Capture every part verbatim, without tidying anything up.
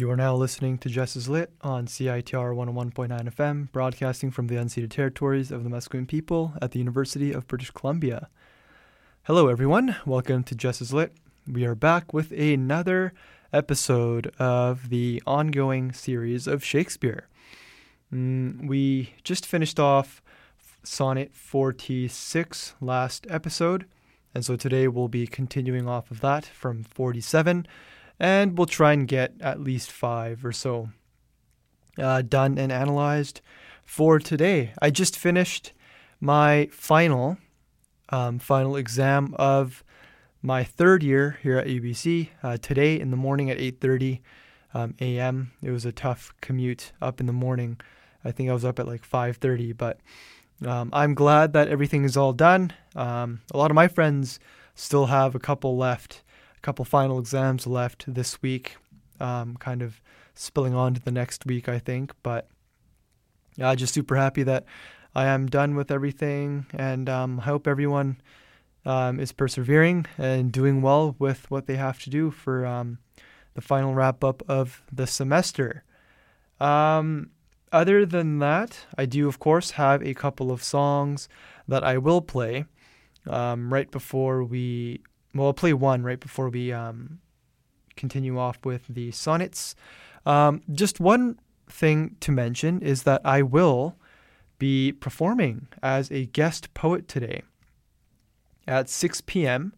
You are now listening to Just As Lit on C I T R one oh one point nine F M, broadcasting from the unceded territories of the Musqueam people at the University of British Columbia. Hello everyone, welcome to Just As Lit. We are back with another episode of the ongoing series of Shakespeare. Mm, we just finished off Sonnet forty-six last episode, and so today we'll be continuing off of that from forty-seven. And we'll try and get at least five or so uh, done and analyzed for today. I just finished my final um, final exam of my third year here at U B C uh, today in the morning at eight thirty um, a m. It was a tough commute up in the morning. I think I was up at like five thirty, but um, I'm glad that everything is all done. Um, a lot of my friends still have a couple left. Couple final exams left this week, um, kind of spilling on to the next week, I think. But yeah, just super happy that I am done with everything, and um, I hope everyone um, is persevering and doing well with what they have to do for um, the final wrap up of the semester. Um, other than that, I do, of course, have a couple of songs that I will play um, right before we. Well, I'll play one right before we um, continue off with the sonnets. Um, just one thing to mention is that I will be performing as a guest poet today at six p.m.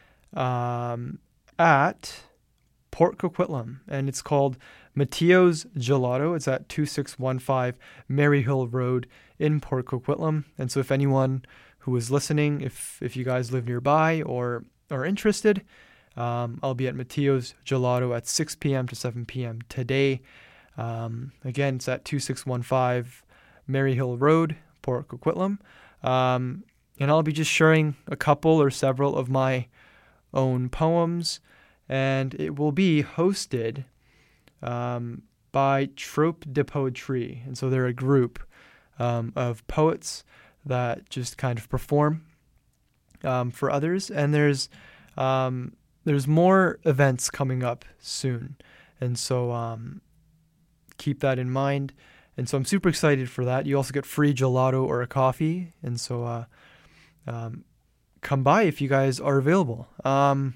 Um, at Port Coquitlam, and it's called Matteo's Gelato. It's at two six one five Maryhill Road in Port Coquitlam. And so if anyone who is listening, if if you guys live nearby or are interested, um, I'll be at Matteo's Gelato at six p.m. to seven p.m. today. Um, again, it's at two six one five Maryhill Road, Port Coquitlam. Um, and I'll be just sharing a couple or several of my own poems, and it will be hosted um, by Trope de Poetry. And so they're a group um, of poets that just kind of perform Um, for others, and there's um, there's more events coming up soon, and so um, keep that in mind. And so I'm super excited for that. You also get free gelato or a coffee, and so uh, um, come by if you guys are available. Um,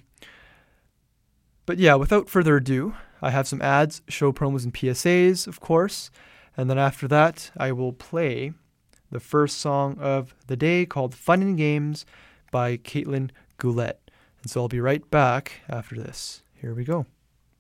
but yeah, without further ado, I have some ads, show promos, and P S As, of course, and then after that, I will play the first song of the day called "Fun and Games" by Caitlin Goulet. And so I'll be right back after this. Here we go.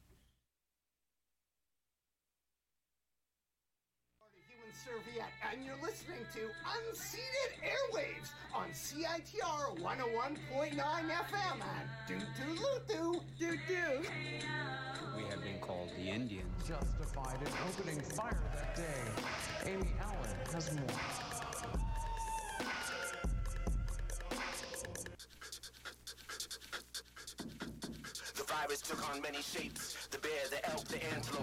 Human Serviette, and you're listening to Unceded Airwaves on C I T R one oh one point nine F M and doo-doo-loo-doo, doo-doo. We have been called the Indians. Justified in opening fire that day. Amy Allen has more. Virus took on many shapes, the bear, the elk, the antelope.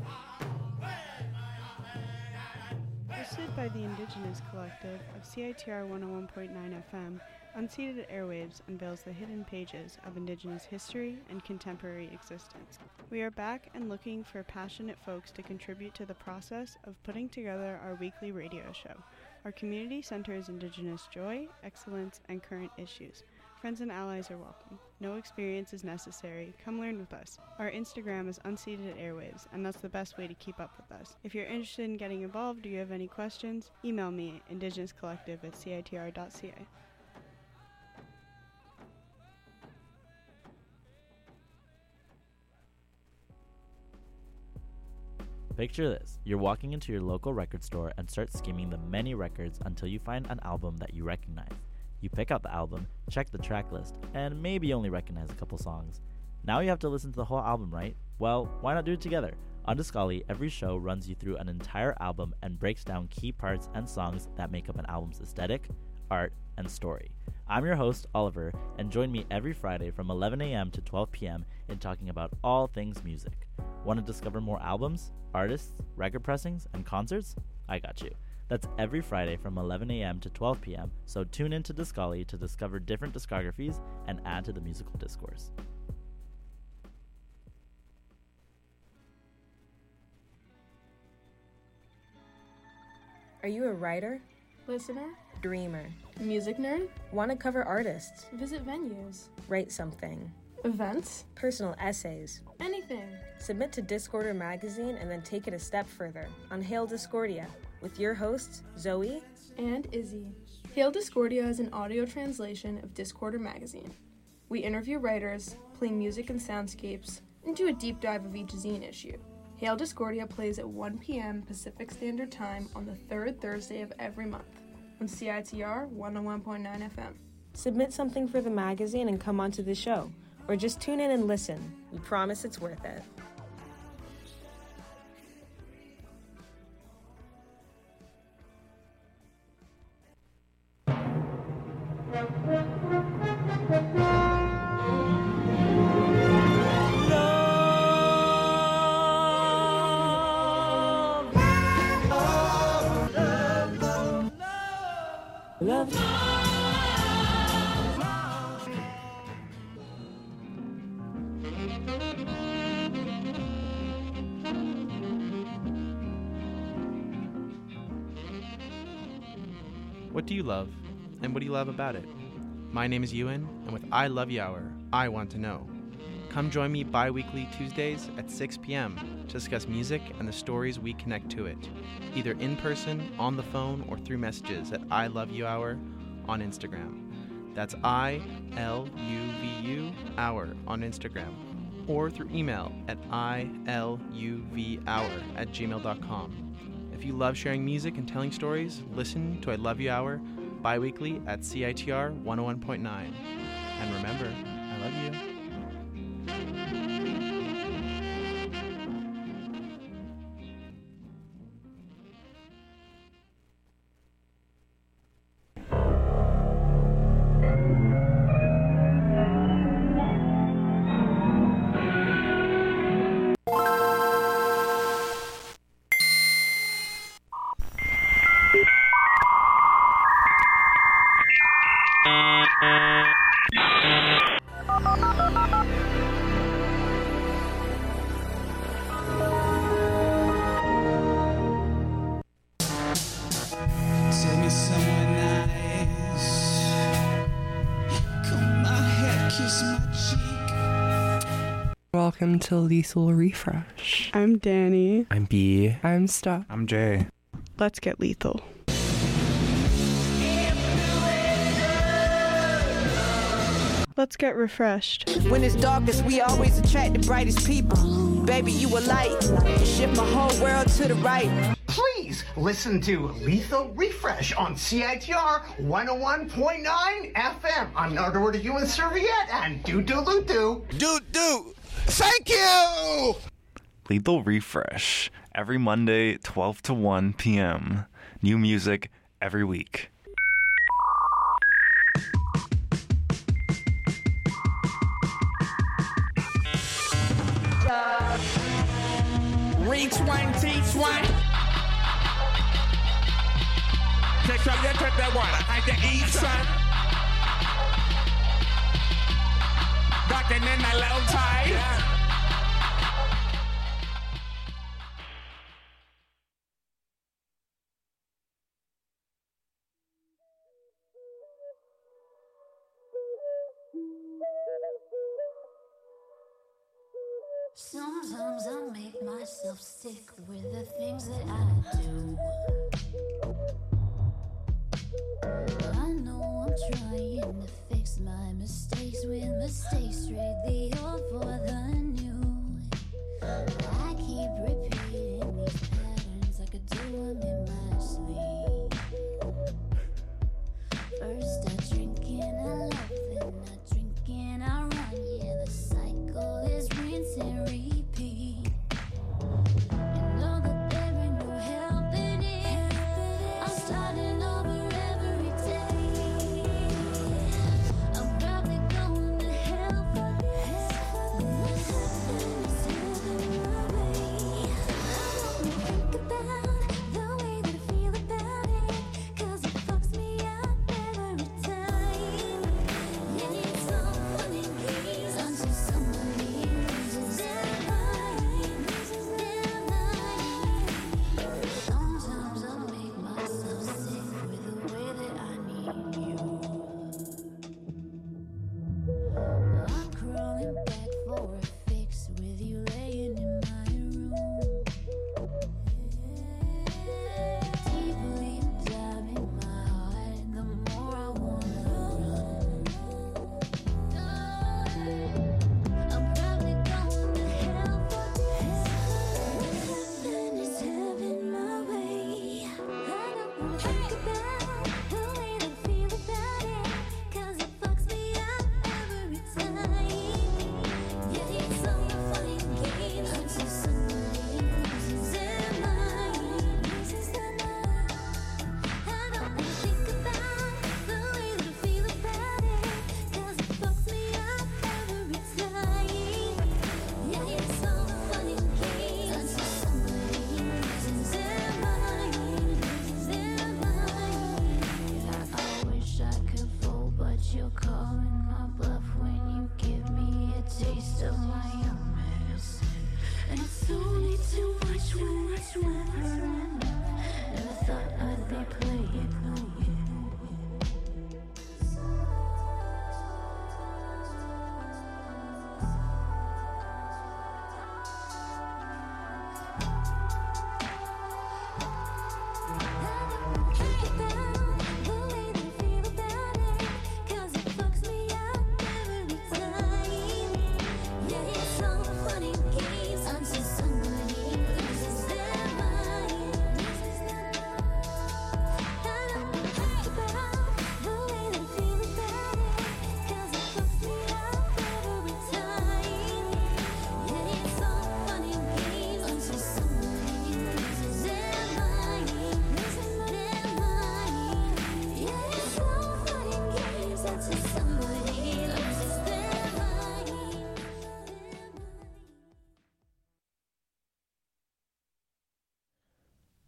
Hosted by the Indigenous Collective of C I T R one oh one point nine F M, Unceded Airwaves unveils the hidden pages of Indigenous history and contemporary existence. We are back and looking for passionate folks to contribute to the process of putting together our weekly radio show. Our community centers Indigenous joy, excellence, and current issues. Friends and allies are welcome. No experience is necessary. Come learn with us. Our Instagram is Unceded Airwaves, and that's the best way to keep up with us. If you're interested in getting involved or you have any questions, email me, indigenouscollective at c i t r dot c a. Picture this. You're walking into your local record store and start skimming the many records until you find an album that you recognize. You pick out the album, check the track list, and maybe only recognize a couple songs. Now you have to listen to the whole album, right? Well, why not do it together? On Discali, every show runs you through an entire album and breaks down key parts and songs that make up an album's aesthetic, art, and story. I'm your host, Oliver, and join me every Friday from eleven a.m. to twelve p.m. in talking about all things music. Want to discover more albums, artists, record pressings, and concerts? I got you. That's every Friday from eleven a.m. to twelve p.m., so tune in to Discali to discover different discographies and add to the musical discourse. Are you a writer? Listener? Dreamer? Music nerd? Want to cover artists? Visit venues? Write something? Events? Personal essays? Anything. Submit to Discorder magazine and then take it a step further on Hail Discordia with your hosts, Zoe and Izzy. Hail Discordia is an audio translation of Discorder magazine. We interview writers, play music and soundscapes, and do a deep dive of each zine issue. Hail Discordia plays at one p.m. Pacific Standard Time on the third Thursday of every month on C I T R one oh one point nine F M. Submit something for the magazine and come onto the show, or just tune in and listen. We promise it's worth it. Love. What do you love, and what do you love about it? My name is Ewan, and with I Love You Hour, I want to know. Come join me bi-weekly Tuesdays at six p.m. to discuss music and the stories we connect to it, either in person, on the phone, or through messages at I Love You Hour on Instagram. That's I L U V U Hour on Instagram, or through email at I L U V hour at gmail dot com. If you love sharing music and telling stories, listen to I Love You Hour bi-weekly at C I T R one oh one point nine. And remember, I love you. Welcome to Lethal Refresh. I'm Danny. I'm B. I'm Stuff. I'm Jay. Let's get lethal. Let's get refreshed. When it's darkest, we always attract the brightest people. Baby, you a light. You shift my whole world to the right. Please listen to Lethal Refresh on C I T R one oh one point nine F M. I'm Nardo Ewan Serviette and Doo Doo Loo Doo. Doo Doo. Thank you! Lethal Refresh, every Monday, twelve to one p.m. New music every week. Reach one, teach one. Take some, you take that one. I can eat some. Ducking in a low tide. Yeah. Sometimes I make myself sick with the things that I do. I know I'm trying to fix my mistakes with mistakes, trade the old for the new. I keep repeating these patterns like I do them in my sleep. First I drink and I love, then I drink and I run. Yeah, the cycle is rinse and repeat. You know that there ain't no help in it.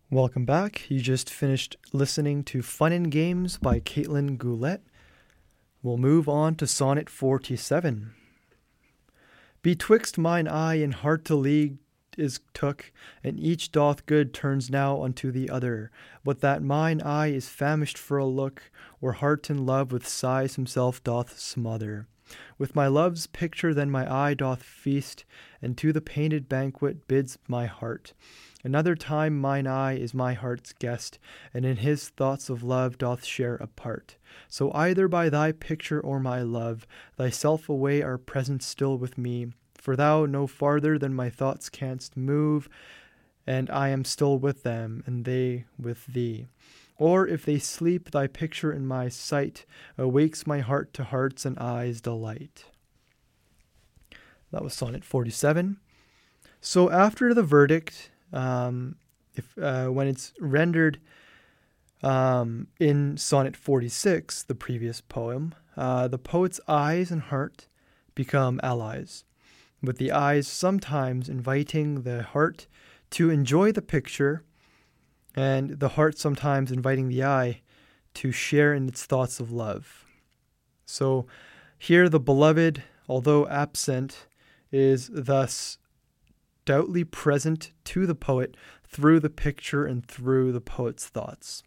Welcome back. You just finished listening to Fun and Games by Caitlin Goulet. We'll move on to Sonnet forty-seven. Betwixt mine eye and heart the league is took, and each doth good turns now unto the other. But that mine eye is famished for a look, or heart in love with sighs himself doth smother. With my love's picture then my eye doth feast, and to the painted banquet bids my heart. Another time mine eye is my heart's guest, and in his thoughts of love doth share a part. So either by thy picture or my love, thyself away are present still with me, for thou no farther than my thoughts canst move, and I am still with them, and they with thee. Or if they sleep, thy picture in my sight awakes my heart to hearts and eyes' delight. That was Sonnet forty-seven. So after the verdict, um, if uh, when it's rendered um, in Sonnet forty-six, the previous poem, uh, the poet's eyes and heart become allies, with the eyes sometimes inviting the heart to enjoy the picture, and the heart sometimes inviting the eye to share in its thoughts of love. So here the beloved, although absent, is thus doubly present to the poet through the picture and through the poet's thoughts.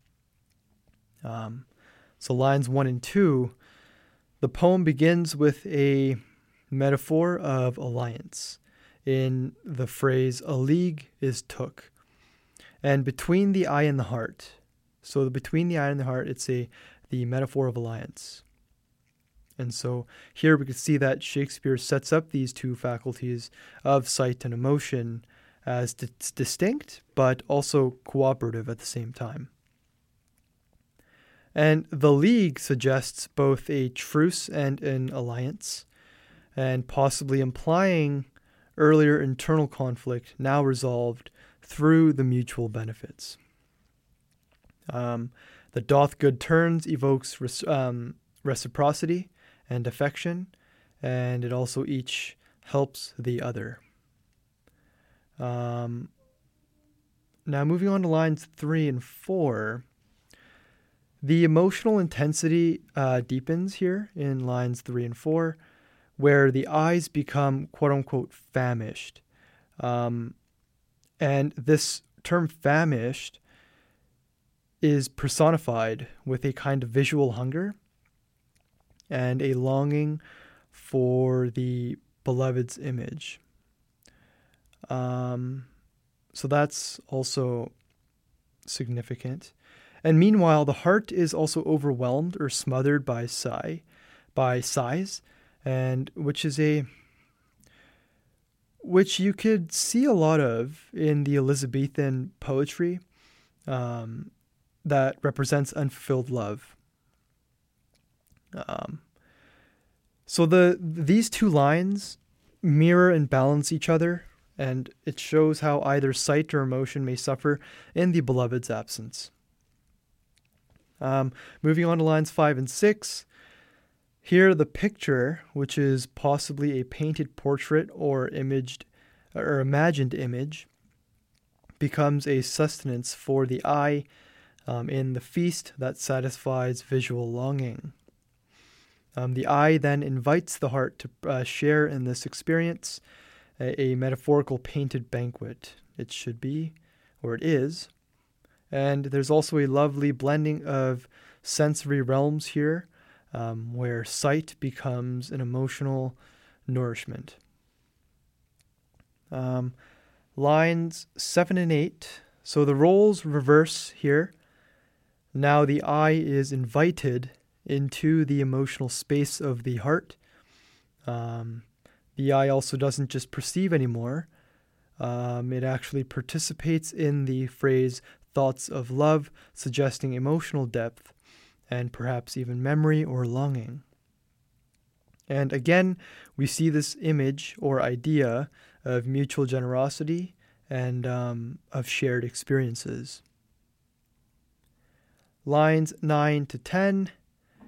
Um, so lines one and two, the poem begins with a metaphor of alliance in the phrase, a league is took. And between the eye and the heart, so the, between the eye and the heart, it's a the metaphor of alliance. And so here we can see that Shakespeare sets up these two faculties of sight and emotion as di- distinct, but also cooperative at the same time. And the league suggests both a truce and an alliance, and possibly implying earlier internal conflict now resolved through the mutual benefits. Um, the doth good turns evokes res- um, reciprocity and affection, and it also each helps the other. Um, now moving on to lines three and four, the emotional intensity uh, deepens here in lines three and four, where the eyes become quote-unquote famished. Um, and this term famished is personified with a kind of visual hunger and a longing for the beloved's image. Um, so that's also significant. And meanwhile, the heart is also overwhelmed or smothered by sigh, by sighs, and which is a which you could see a lot of in the Elizabethan poetry um, that represents unfulfilled love. Um, so the these two lines mirror and balance each other, and it shows how either sight or emotion may suffer in the beloved's absence. Um, moving on to lines five and six, here the picture, which is possibly a painted portrait or imaged or imagined image, becomes a sustenance for the eye um, in the feast that satisfies visual longing. Um, the eye then invites the heart to uh, share in this experience, a, a metaphorical painted banquet. It should be, or it is. And there's also a lovely blending of sensory realms here, um, where sight becomes an emotional nourishment. Um, lines seven and eight. So the roles reverse here. Now the eye is invited into the emotional space of the heart. Um, the eye also doesn't just perceive anymore. Um, it actually participates in the phrase thoughts of love, suggesting emotional depth and perhaps even memory or longing. And again, we see this image or idea of mutual generosity and um, of shared experiences. Lines nine to ten,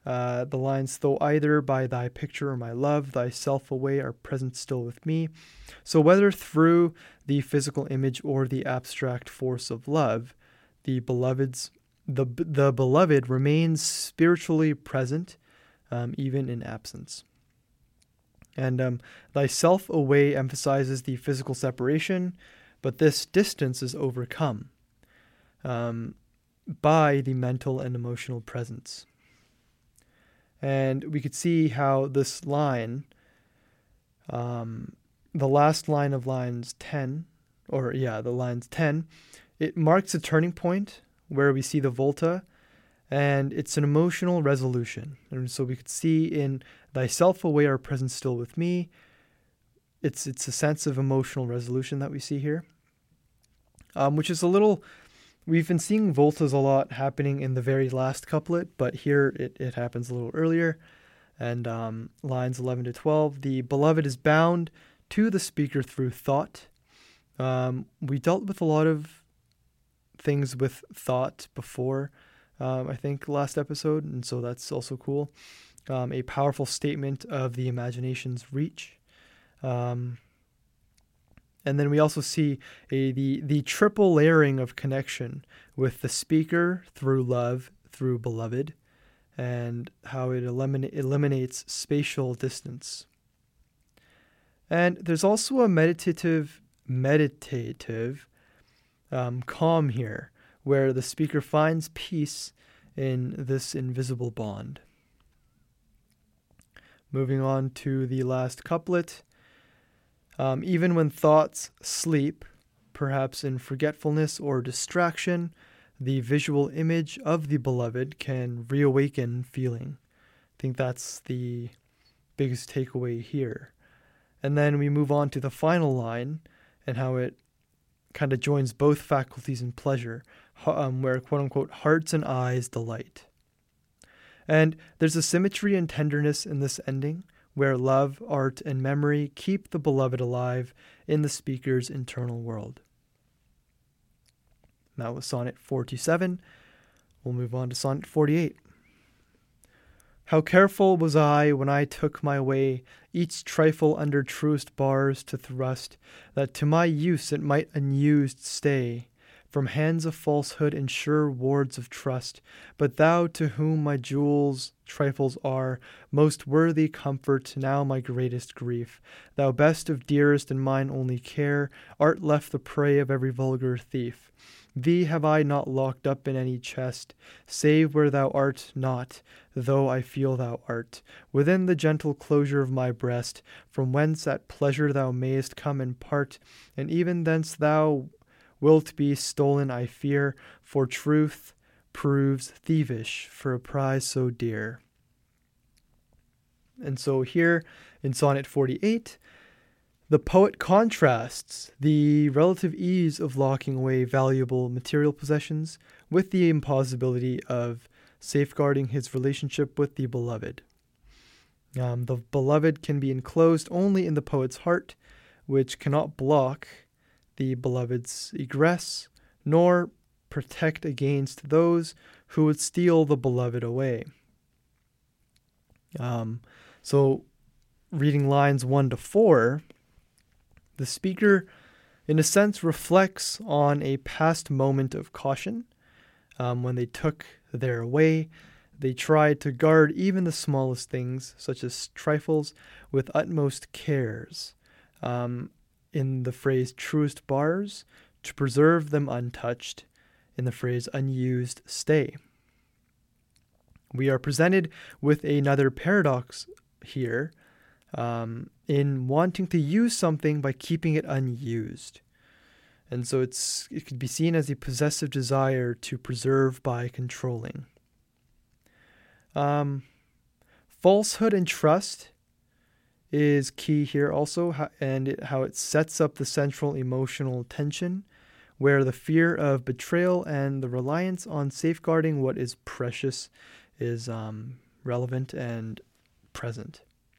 Uh, the lines, though either by thy picture or my love, thyself away are present still with me. So whether through the physical image or the abstract force of love, the beloved's the the beloved remains spiritually present, um, even in absence. And um, thyself away emphasizes the physical separation, but this distance is overcome um, by the mental and emotional presence. And we could see how this line, um, the last line of lines ten, or yeah, the lines ten, it marks a turning point where we see the volta, and it's an emotional resolution. And so we could see in thyself away are present still with me. It's it's a sense of emotional resolution that we see here, um, which is a little. We've been seeing voltas a lot happening in the very last couplet, but here it, it happens a little earlier. And um, lines eleven to twelve, the beloved is bound to the speaker through thought. Um, we dealt with a lot of things with thought before, um, I think, last episode, and so that's also cool. Um, a powerful statement of the imagination's reach. Um, And then we also see a, the, the triple layering of connection with the speaker through love, through beloved, and how it eliminate, eliminates spatial distance. And there's also a meditative, meditative um, calm here, where the speaker finds peace in this invisible bond. Moving on to the last couplet. Um, even when thoughts sleep, perhaps in forgetfulness or distraction, the visual image of the beloved can reawaken feeling. I think that's the biggest takeaway here. And then we move on to the final line and how it kind of joins both faculties in pleasure, um, where quote-unquote hearts and eyes delight. And there's a symmetry and tenderness in this ending, where love, art, and memory keep the beloved alive in the speaker's internal world. That was Sonnet forty-seven. We'll move on to Sonnet forty-eight. How careful was I when I took my way, each trifle under truest bars to thrust, that to my use it might unused stay, from hands of falsehood and sure wards of trust. But thou, to whom my jewels trifles are, most worthy comfort, now my greatest grief, thou best of dearest and mine only care, art left the prey of every vulgar thief. Thee have I not locked up in any chest, save where thou art not, though I feel thou art, within the gentle closure of my breast, from whence at pleasure thou mayest come and part, and even thence thou wilt be stolen, I fear, for truth proves thievish for a prize so dear. And so here in Sonnet forty-eight, the poet contrasts the relative ease of locking away valuable material possessions with the impossibility of safeguarding his relationship with the beloved. Um, the beloved can be enclosed only in the poet's heart, which cannot block the beloved's egress, nor protect against those who would steal the beloved away. Um, so, reading lines one to four, the speaker, in a sense, reflects on a past moment of caution. Um, when they took their way, they tried to guard even the smallest things, such as trifles, with utmost cares. Um, in the phrase truest bars, to preserve them untouched, in the phrase unused stay. We are presented with another paradox here, um, in wanting to use something by keeping it unused. And so it's it could be seen as a possessive desire to preserve by controlling. Um, falsehood and trust is key here also, and it, how it sets up the central emotional tension, where the fear of betrayal and the reliance on safeguarding what is precious is um, relevant and present.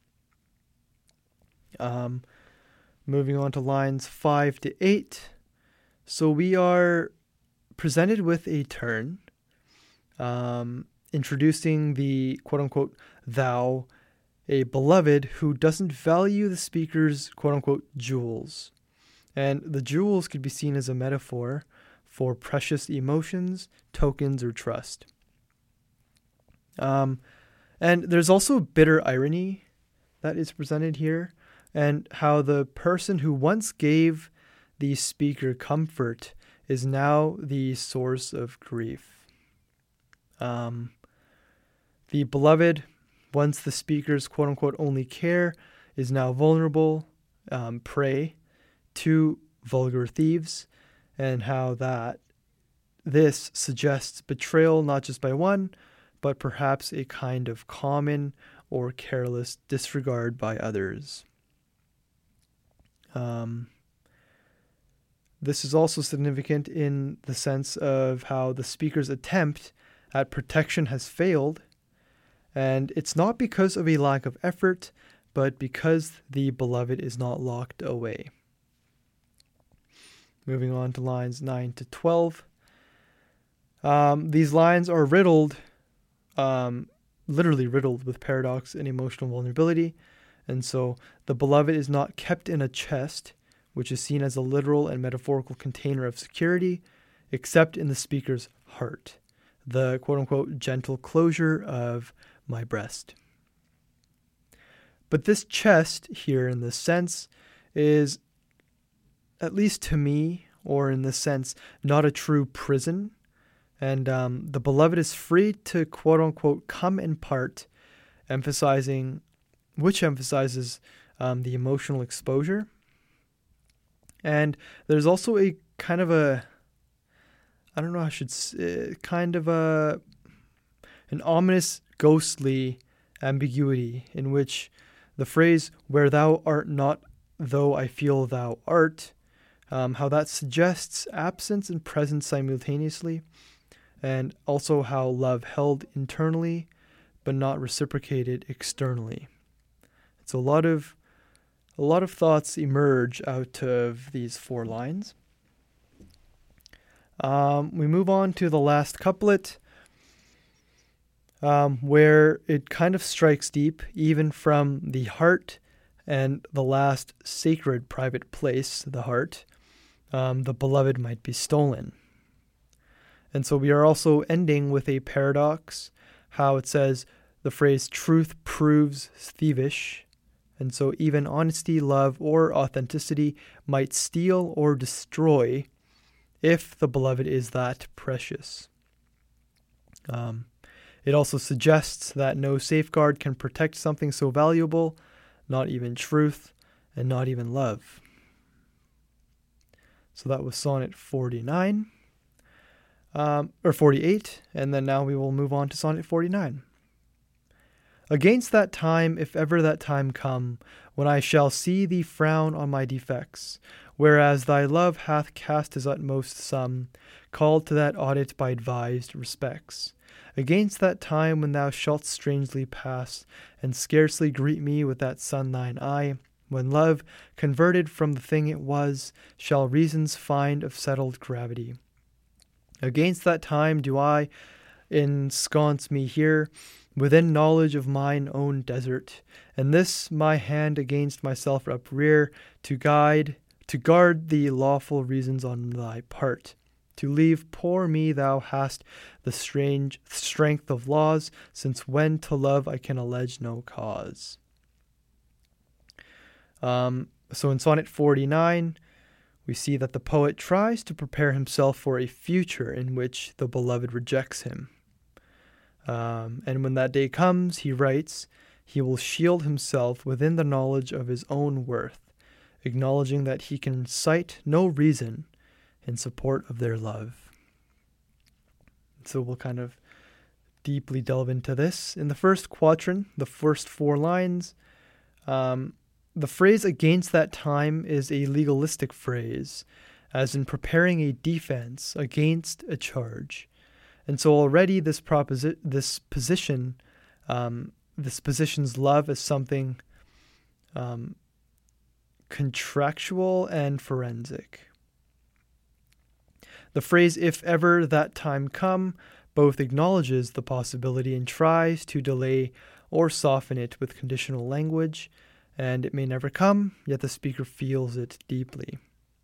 Um, moving on to lines five to eight. So we are presented with a turn um, introducing the quote-unquote thou, a beloved who doesn't value the speaker's quote-unquote jewels. And the jewels could be seen as a metaphor for precious emotions, tokens, or trust. Um, and there's also bitter irony that is presented here, and how the person who once gave the speaker comfort is now the source of grief. Um, the beloved, once the speaker's quote-unquote only care, is now vulnerable, um, prey to vulgar thieves, and how that this suggests betrayal not just by one, but perhaps a kind of common or careless disregard by others. Um, this is also significant in the sense of how the speaker's attempt at protection has failed, and it's not because of a lack of effort, but because the beloved is not locked away. Moving on to lines nine to twelve. Um, these lines are riddled, um, literally riddled with paradox and emotional vulnerability. And so the beloved is not kept in a chest, which is seen as a literal and metaphorical container of security, except in the speaker's heart, the quote-unquote gentle closure of my breast. But this chest here, in this sense, is, at least to me, or in this sense, not a true prison. And um, the beloved is free to quote-unquote come in part, emphasizing, which emphasizes um, the emotional exposure. And there's also a kind of a, I don't know how I should say, kind of a, an ominous, ghostly ambiguity in which the phrase, where thou art not, though I feel thou art, um, how that suggests absence and presence simultaneously, and also how love held internally, but not reciprocated externally. So a lot of a lot of thoughts emerge out of these four lines. Um, we move on to the last couplet, um, where it kind of strikes deep, even from the heart and the last sacred private place, the heart. Um, the beloved might be stolen. And so we are also ending with a paradox, how it says the phrase truth proves thievish. And so even honesty, love, or authenticity might steal or destroy if the beloved is that precious. Um, it also suggests that no safeguard can protect something so valuable, not even truth, and not even love. So that was Sonnet forty-nine, um, or forty-eight, and then now we will move on to Sonnet forty-nine. Against that time, if ever that time come, when I shall see thee frown on my defects, whereas thy love hath cast his utmost sum, called to that audit by advised respects. Against that time when thou shalt strangely pass, and scarcely greet me with that sun thine eye, when love, converted from the thing it was, shall reasons find of settled gravity. Against that time do I ensconce me here, within knowledge of mine own desert, and this my hand against myself uprear, to guide, to guard the lawful reasons on thy part. To leave poor me thou hast the strange strength of laws, since when to love I can allege no cause. Um, so in Sonnet forty-nine, we see that the poet tries to prepare himself for a future in which the beloved rejects him. Um, and when that day comes, he writes, he will shield himself within the knowledge of his own worth, acknowledging that he can cite no reason in support of their love. So we'll kind of deeply delve into this. In the first quatrain, the first four lines, um, the phrase against that time is a legalistic phrase, as in preparing a defense against a charge. And so already this proposi- this position, um, this positions love as something um, contractual and forensic. The phrase, if ever that time come, both acknowledges the possibility and tries to delay or soften it with conditional language, and it may never come, yet the speaker feels it deeply.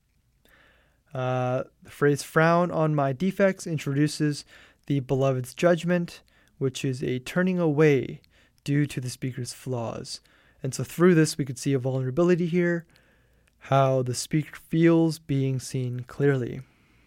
Uh, the phrase "frown on my defects" introduces the beloved's judgment, which is a turning away due to the speaker's flaws. And so through this, we could see a vulnerability here, how the speaker feels being seen clearly.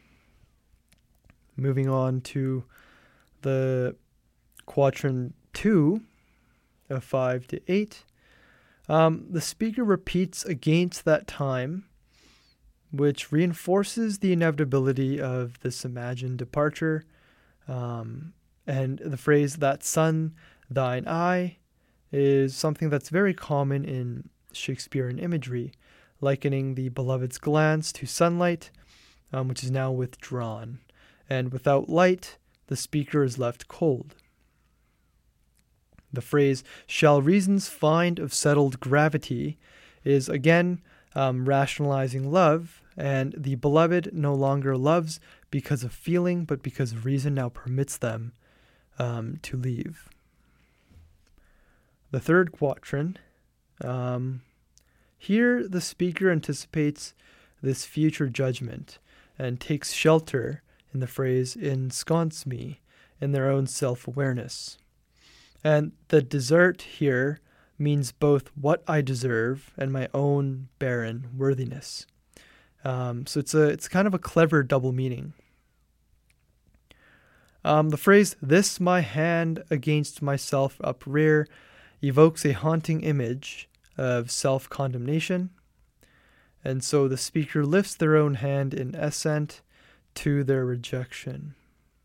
Moving on to the quadrant two of five to eight. Um, the speaker repeats against that time, which reinforces the inevitability of this imagined departure. Um, and the phrase "that sun, thine eye" is something that's very common in Shakespearean imagery, likening the beloved's glance to sunlight, um, which is now withdrawn. And without light, the speaker is left cold. The phrase "shall reasons find of settled gravity" is again um, rationalizing love, and the beloved no longer loves because of feeling, but because reason now permits them um, to leave. The third quatrain, um, here the speaker anticipates this future judgment and takes shelter in the phrase "ensconce me" in their own self-awareness. And the desert here means both what I deserve and my own barren worthiness. Um, so it's a it's kind of a clever double meaning. Um, the phrase "this my hand against myself uprear" evokes a haunting image of self-condemnation. And so the speaker lifts their own hand in assent to their rejection.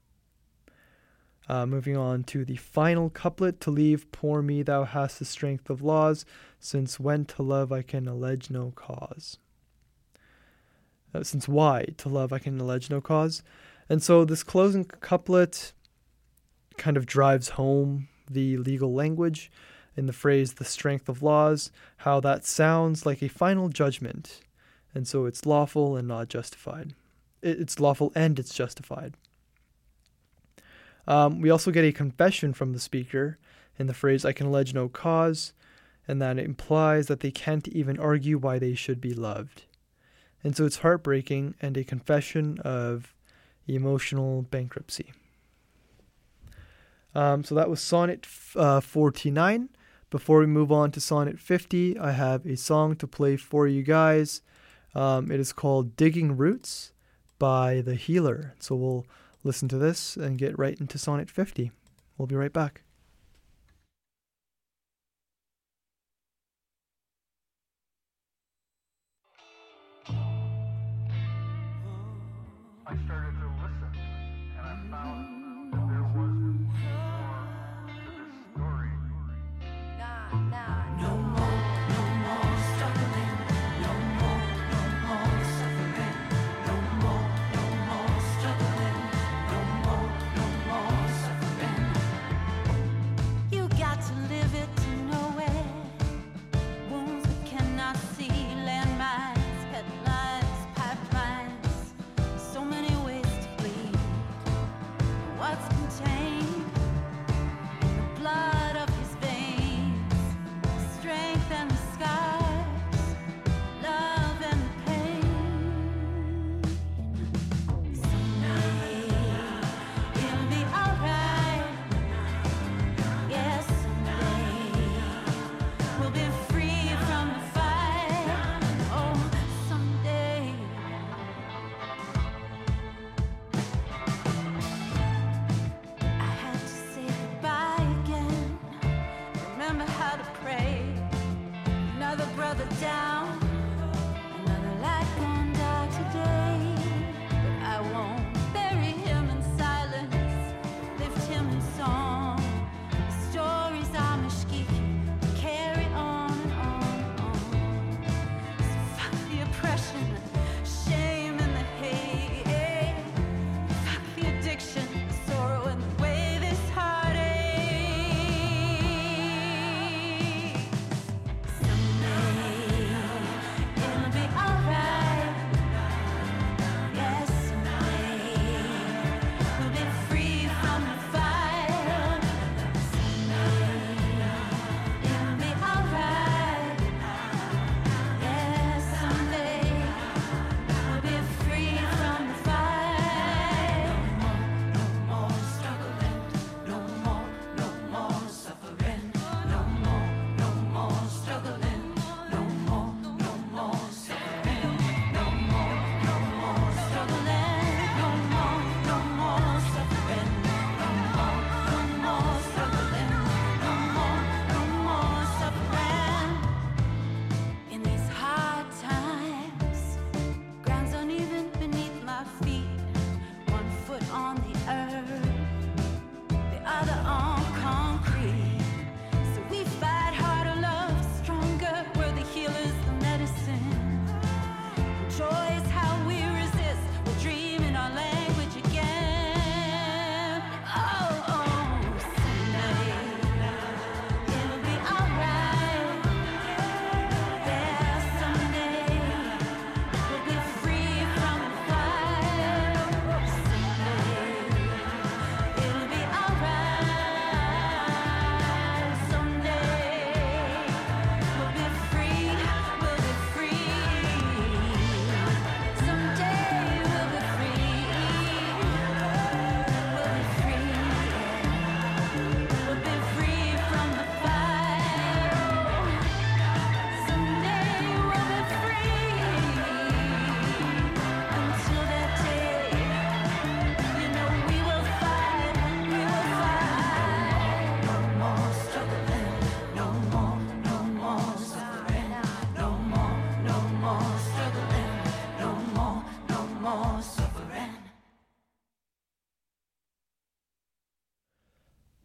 Uh, moving on to the final couplet: "To leave poor me thou hast the strength of laws, since when to love I can allege no cause." Uh, since why to love I can allege no cause. And so this closing couplet kind of drives home the legal language in the phrase "the strength of laws," how that sounds like a final judgment. And so it's lawful and not justified. It's lawful and it's justified. Um, we also get a confession from the speaker in the phrase "I can allege no cause," and that it implies that they can't even argue why they should be loved. And so it's heartbreaking and a confession of emotional bankruptcy. Um, so that was Sonnet uh, forty-nine. Before we move on to Sonnet fifty, I have a song to play for you guys. Um, it is called "Digging Roots" by The Healer. So we'll listen to this and get right into Sonnet fifty. We'll be right back. I started to listen, and I found that there was more to this story. No more, no more struggling. No more, no more suffering. No more, no more struggling. No more, no more suffering. You got to live it to know it. Wounds we cannot see, landmines, headlines, pipelines. So many ways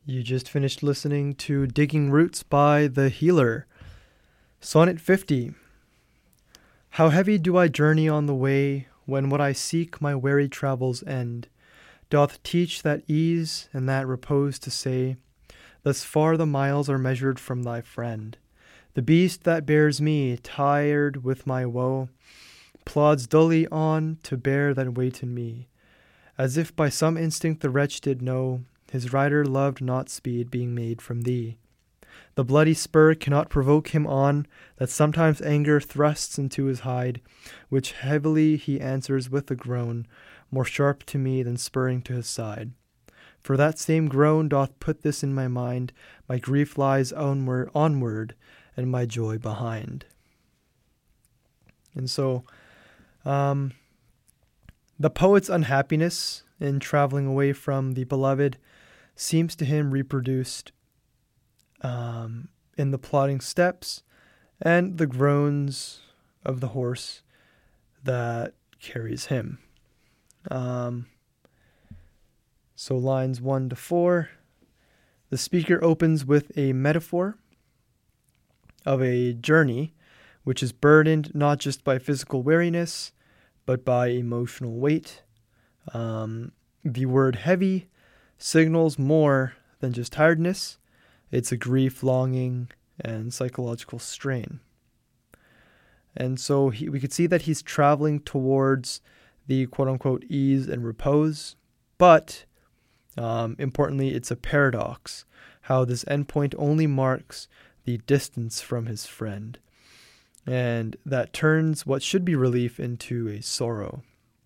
You just finished listening to Digging Roots by The Healer. Sonnet fifty. How heavy do I journey on the way, when what I seek my weary travels end, doth teach that ease and that repose to say, thus far the miles are measured from thy friend. The beast that bears me, tired with my woe, plods dully on to bear that weight in me, as if by some instinct the wretch did know, his rider loved not speed being made from thee. The bloody spur cannot provoke him on, that sometimes anger thrusts into his hide, which heavily he answers with a groan, more sharp to me than spurring to his side. For that same groan doth put this in my mind, my grief lies onward, onward, and my joy behind. And so, um, the poet's unhappiness in traveling away from the beloved seems to him reproduced um, in the plodding steps and the groans of the horse that carries him. Um, so lines one to four, the speaker opens with a metaphor of a journey which is burdened not just by physical weariness, but by emotional weight. Um, the word heavy signals more than just tiredness. It's a grief, longing, and psychological strain. And so he, we could see that he's traveling towards the quote-unquote ease and repose, but um, importantly, it's a paradox, how this endpoint only marks the distance from his friend, and that turns what should be relief into a sorrow.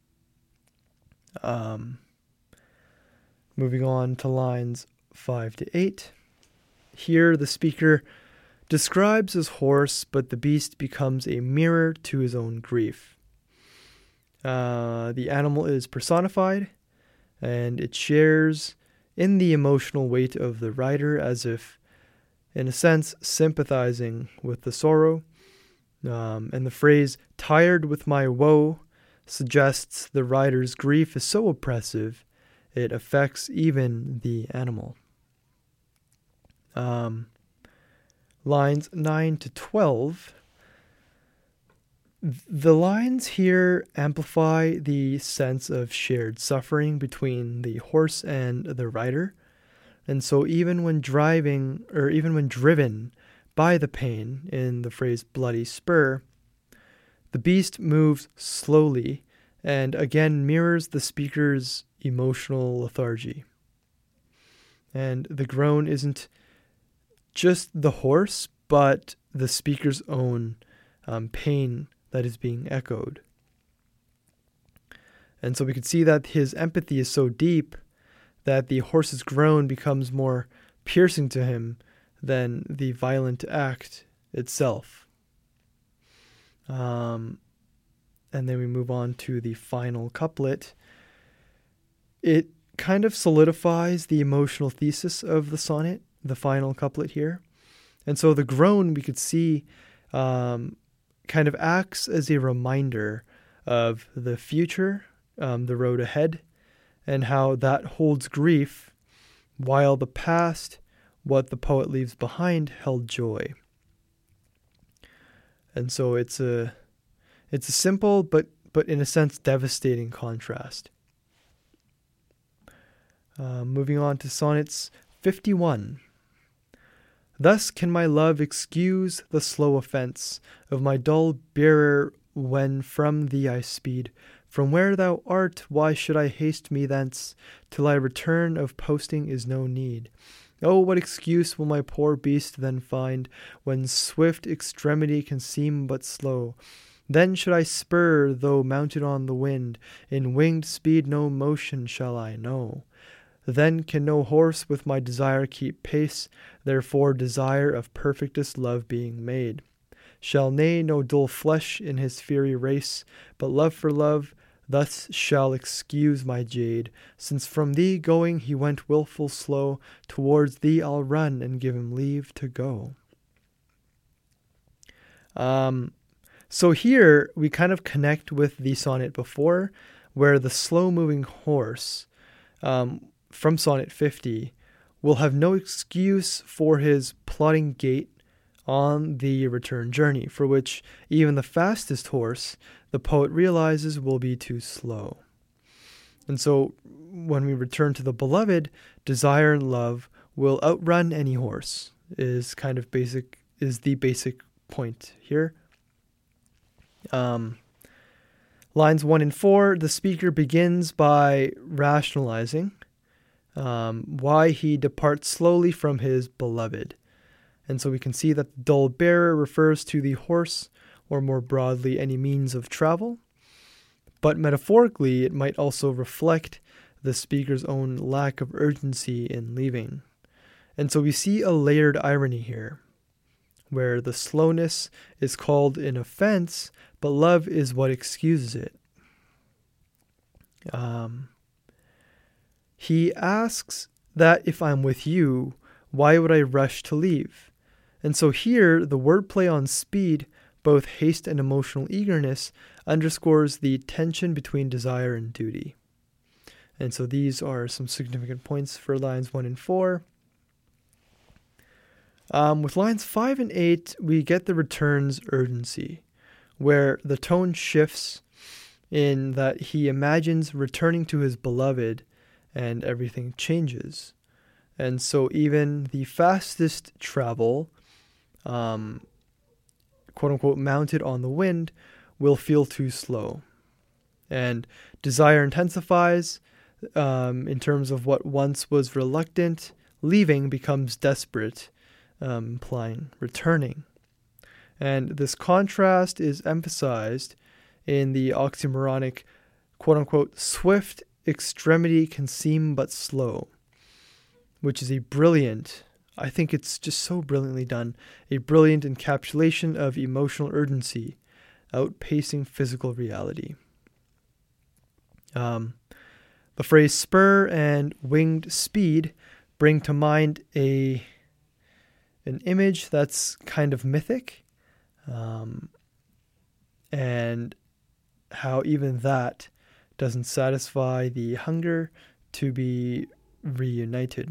Um, moving on to lines five to eight. Here the speaker describes his horse, but the beast becomes a mirror to his own grief. Uh, the animal is personified, and it shares in the emotional weight of the rider, as if, in a sense, sympathizing with the sorrow. Um, and the phrase, tired with my woe, suggests the rider's grief is so oppressive, it affects even the animal. Um, lines nine to twelve. The lines here amplify the sense of shared suffering between the horse and the rider. And so even when driving, or even when driven by the pain in the phrase bloody spur, the beast moves slowly and again mirrors the speaker's emotional lethargy. And the groan isn't just the horse, but the speaker's own um, pain that is being echoed. And so we could see that his empathy is so deep that the horse's groan becomes more piercing to him than the violent act itself. Um, and then we move on to the final couplet. It kind of solidifies the emotional thesis of the sonnet, the final couplet here. And so the groan, we could see, um, kind of acts as a reminder of the future, um, the road ahead, and how that holds grief, while the past, what the poet leaves behind, held joy. And so it's a it's a simple but but in a sense devastating contrast. Uh, moving on to sonnets fifty-one. Thus can my love excuse the slow offence of my dull bearer when from thee I speed. From where thou art, why should I haste me thence? Till I return of posting is no need. Oh, what excuse will my poor beast then find, when swift extremity can seem but slow? Then should I spur, though mounted on the wind, in winged speed no motion shall I know. Then can no horse with my desire keep pace, therefore desire of perfectest love being made. Shall neigh no dull flesh in his fiery race, but love for love thus shall excuse my jade. Since from thee going he went wilful slow, towards thee I'll run and give him leave to go. Um, so here we kind of connect with the sonnet before, where the slow-moving horse um, from sonnet fifty will have no excuse for his plodding gait on the return journey, for which even the fastest horse, the poet realizes, will be too slow. And so when we return to the beloved, desire and love will outrun any horse, is kind of basic, is the basic point here. Um, lines one and four, the speaker begins by rationalizing um, why he departs slowly from his beloved. And so we can see that the dull bearer refers to the horse, or more broadly, any means of travel. But metaphorically, it might also reflect the speaker's own lack of urgency in leaving. And so we see a layered irony here, where the slowness is called an offense, but love is what excuses it. Um, he asks that if I'm with you, why would I rush to leave? And so here, the wordplay on speed, both haste and emotional eagerness, underscores the tension between desire and duty. And so these are some significant points for lines one and four. Um, with lines five and eight, we get the return's urgency, where the tone shifts in that he imagines returning to his beloved and everything changes. And so even the fastest travel, um, quote unquote, mounted on the wind, will feel too slow. And desire intensifies um, in terms of what once was reluctant, leaving becomes desperate, um, implying returning. And this contrast is emphasized in the oxymoronic, quote unquote, swift extremity can seem but slow, which is a brilliant, I think it's just so brilliantly done, a brilliant encapsulation of emotional urgency, outpacing physical reality. Um, the phrase spur and winged speed bring to mind a an image that's kind of mythic, um, and how even that doesn't satisfy the hunger to be reunited.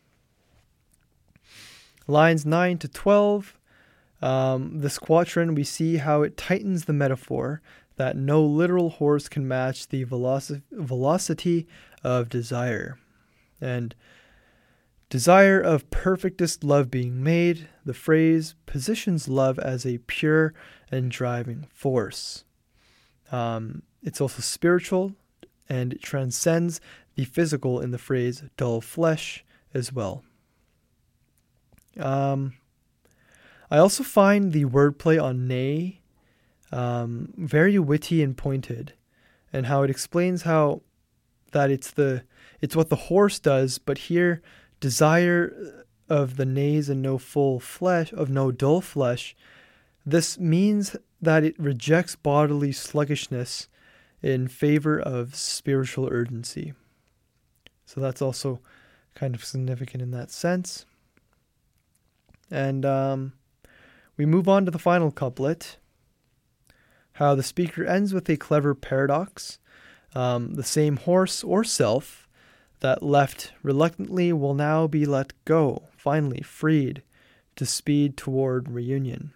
Lines nine to twelve, um, this quatrain, we see how it tightens the metaphor that no literal horse can match the veloci- velocity of desire. And desire of perfectest love being made, the phrase positions love as a pure and driving force. Um, it's also spiritual, and it transcends the physical in the phrase dull flesh as well. Um, I also find the wordplay on nay um, very witty and pointed, and how it explains how that it's the it's what the horse does, but here desire of the nays and no full flesh, of no dull flesh, this means that it rejects bodily sluggishness in favor of spiritual urgency. So that's also kind of significant in that sense. And um, we move on to the final couplet, how the speaker ends with a clever paradox. Um, the same horse or self that left reluctantly will now be let go, finally freed to speed toward reunion.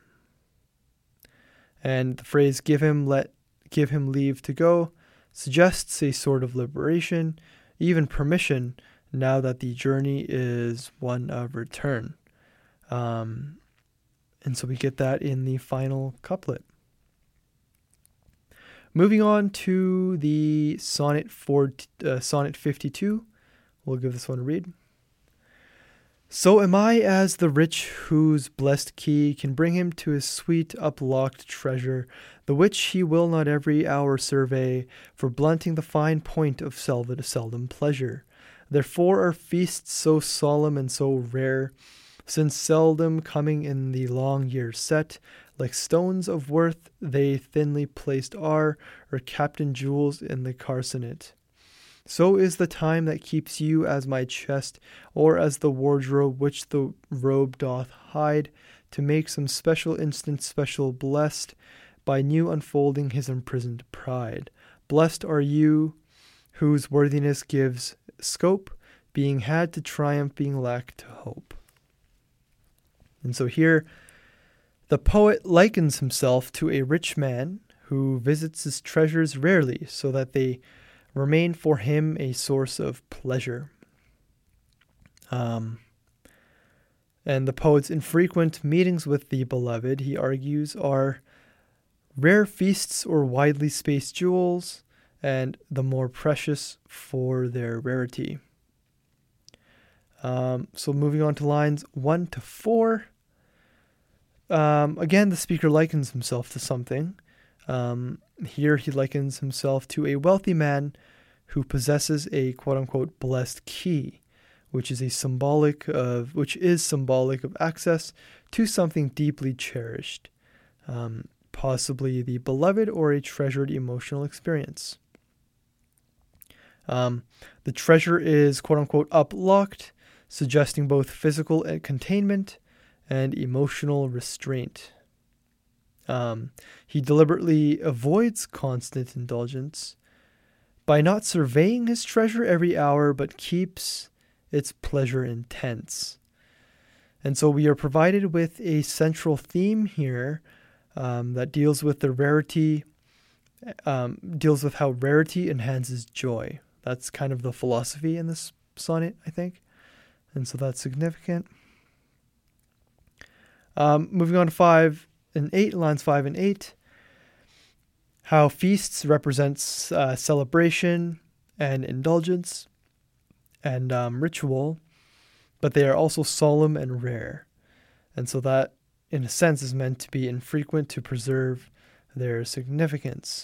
And the phrase give him let give him leave to go suggests a sort of liberation, even permission, now that the journey is one of return. Um, and so we get that in the final couplet. Moving on to the sonnet four, uh, sonnet fifty-two. We'll give this one a read. So am I as the rich whose blessed key can bring him to his sweet uplocked treasure, the which he will not every hour survey, for blunting the fine point of seldom, seldom pleasure. Therefore are feasts so solemn and so rare, since seldom coming in the long year set, like stones of worth they thinly placed are, or captain jewels in the carcanet. So is the time that keeps you as my chest, or as the wardrobe which the robe doth hide, to make some special instant special blessed, by new unfolding his imprisoned pride. Blessed are you, whose worthiness gives scope being had to triumph, being lacked to hope. And so here, the poet likens himself to a rich man who visits his treasures rarely so that they remain for him a source of pleasure. Um, and the poet's infrequent meetings with the beloved, he argues, are rare feasts or widely spaced jewels, and the more precious for their rarity. Um, so moving on to lines one to four. Um, again, the speaker likens himself to something. Um, here he likens himself to a wealthy man who possesses a quote-unquote blessed key, which is a symbolic of which is symbolic of access to something deeply cherished, um, possibly the beloved or a treasured emotional experience. Um, the treasure is quote-unquote uplocked, suggesting both physical containment and emotional restraint. Um, he deliberately avoids constant indulgence by not surveying his treasure every hour, but keeps its pleasure intense. And so we are provided with a central theme here um, that deals with the rarity, um, deals with how rarity enhances joy. That's kind of the philosophy in this sonnet, I think. And so that's significant. Um, moving on to five and eight, lines five and eight. How feasts represents uh, celebration and indulgence and um, ritual, but they are also solemn and rare. And so that, in a sense, is meant to be infrequent to preserve their significance.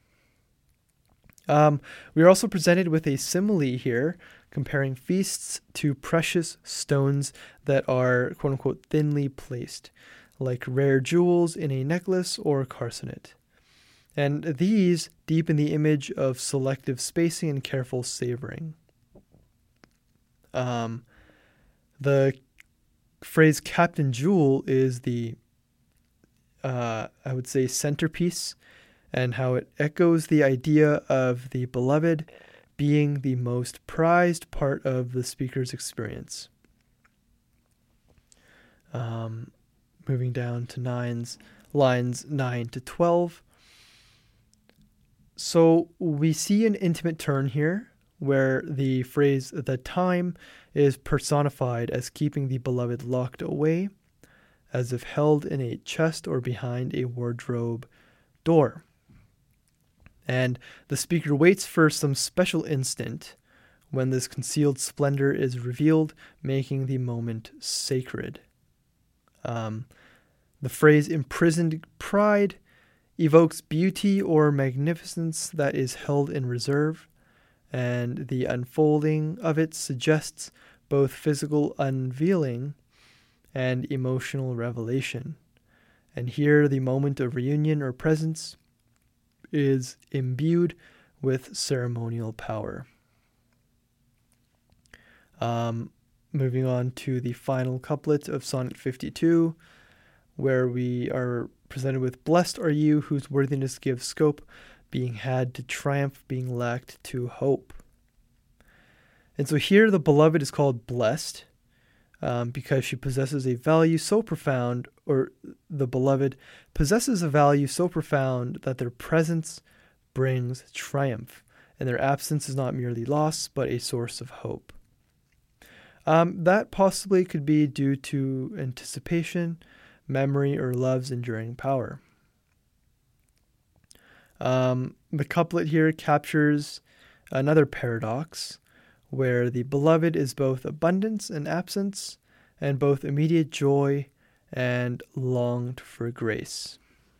Um, we are also presented with a simile here, comparing feasts to precious stones that are, quote-unquote, thinly placed, like rare jewels in a necklace or carcanet. And these deepen the image of selective spacing and careful savoring. Um, the phrase Captain Jewel is the, uh, I would say, centerpiece, and how it echoes the idea of the beloved being the most prized part of the speaker's experience. Um, moving down to nines, lines nine to twelve. So we see an intimate turn here, where the phrase "the time" is personified as keeping the beloved locked away, as if held in a chest or behind a wardrobe door. And the speaker waits for some special instant when this concealed splendor is revealed, making the moment sacred. Um, the phrase "imprisoned pride" evokes beauty or magnificence that is held in reserve, and the unfolding of it suggests both physical unveiling and emotional revelation. And here the moment of reunion or presence is imbued with ceremonial power. Um, moving on to the final couplet of Sonnet fifty-two, where we are presented with "Blessed are you whose worthiness gives scope, being had to triumph, being lacked to hope." And so here the beloved is called blessed um, because she possesses a value so profound, or the beloved possesses a value so profound that their presence brings triumph, and their absence is not merely loss, but a source of hope. Um, that possibly could be due to anticipation, memory, or love's enduring power. Um, the couplet here captures another paradox, where the beloved is both abundance and absence, and both immediate joy and longed for grace.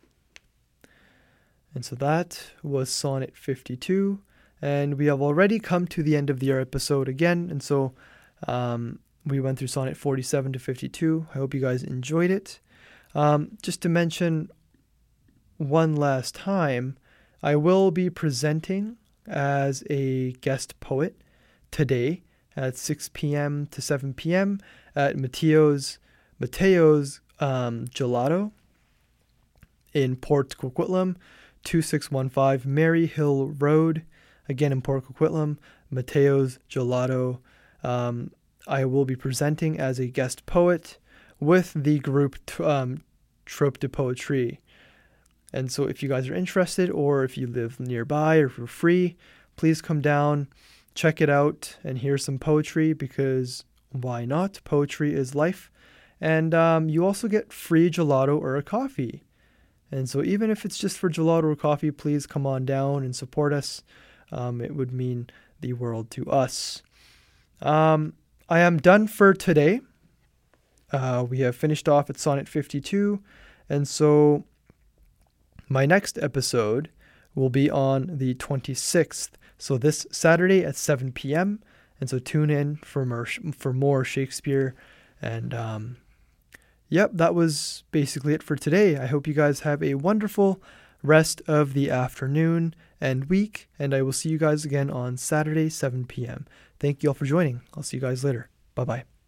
And so that was Sonnet fifty-two, and we have already come to the end of the episode again, and so um, we went through Sonnet forty-seven to fifty-two. I hope you guys enjoyed it. Um, just to mention one last time, I will be presenting as a guest poet today at six p.m. to seven p.m. at Mateo's Mateo's um, Gelato in Port Coquitlam, two six one five Mary Hill Road. Again in Port Coquitlam, Mateo's Gelato. Um, I will be presenting as a guest poet with the group um, Trope de Poetry. And so if you guys are interested, or if you live nearby, or if you're free, please come down, check it out, and hear some poetry, because why not? Poetry is life. And um, you also get free gelato or a coffee. And so even if it's just for gelato or coffee, please come on down and support us. Um, it would mean the world to us. Um, I am done for today. Uh, we have finished off at Sonnet fifty-two. And so my next episode will be on the twenty-sixth. So this Saturday at seven p.m. And so tune in for more, for more Shakespeare. And um, yep, that was basically it for today. I hope you guys have a wonderful rest of the afternoon and week. And I will see you guys again on Saturday, seven p.m. Thank you all for joining. I'll see you guys later. Bye-bye.